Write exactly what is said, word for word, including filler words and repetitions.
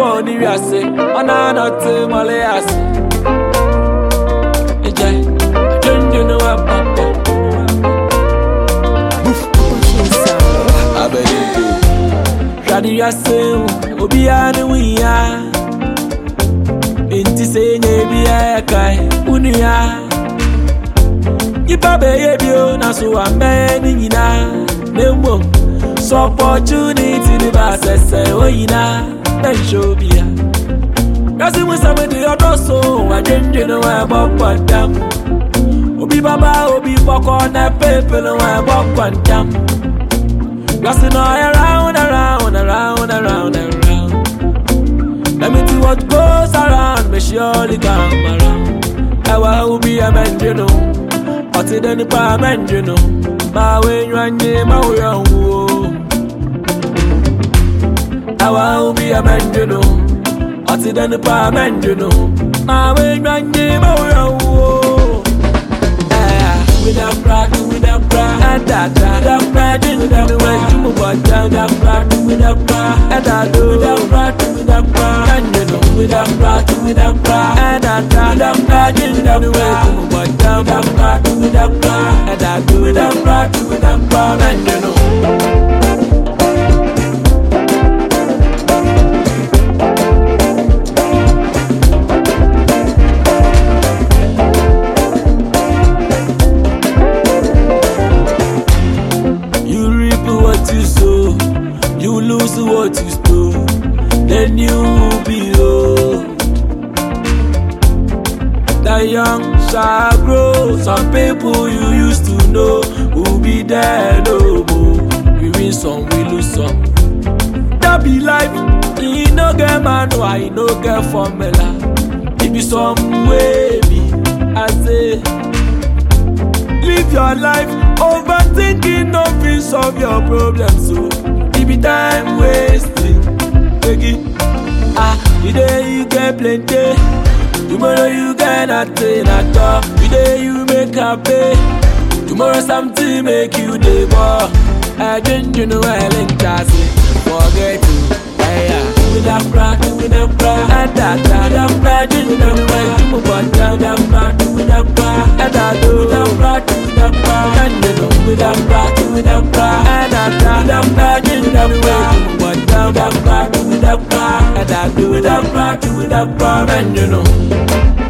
phone you say, on a not to Malayas. Ejay, I don't you know about I believe you. Shadi ya say, Obi anu wiya. Inti say nebi ya kai unuya. Ipa beye bio na so ambe ni nyina. Nembo so opportunity ni ba sese oyina. Ben show bia. Kasi musabe di odoso wajenje no wa bokwadam. Obi baba obi boko na pepe no wa bokwadam. Kasi no around around around around around. Let me see what goes around, me surely come around. I will be a man, you know. But it any pa man, you know. My way you and me, my way on woo. I will be a man, you know. But it any pa man, you know. My way you and me, my way on woo. With a pride, with a pride, and that, with a pride, with a pride, you move on down, with a pride, with a pride, and I do, with a pride, with a pride, and you know, with a pride, with a pride, and I do, with a pride, in the way to move on down, with a pride, with a pride, and I do, with a pride, with a pride, and you know. You lose what you stole, then you will be old. The young shall grow. Some people you used to know will be there no more. We win some, we lose some. That be life. He no get man, why he no get formula. It be some way, be I say. Live your life, overthinking no fit solve your problems. So be time wasting, take ah, today you get plenty, tomorrow you get nothing at all. Today you make a pay, tomorrow something make you the ball. I didn't you know I like that, forget you. Yeah, with a pride, with a pride, and that, with a pride, with a pride, you move on down, with a pride, with a pride, and I do, with a pride, with a pride, and you know, with a pride, with a pride, and I do, with a pride, with a pride, you move on down, with a pride, with a pride, and I do, with a pride, with a pride, and you know.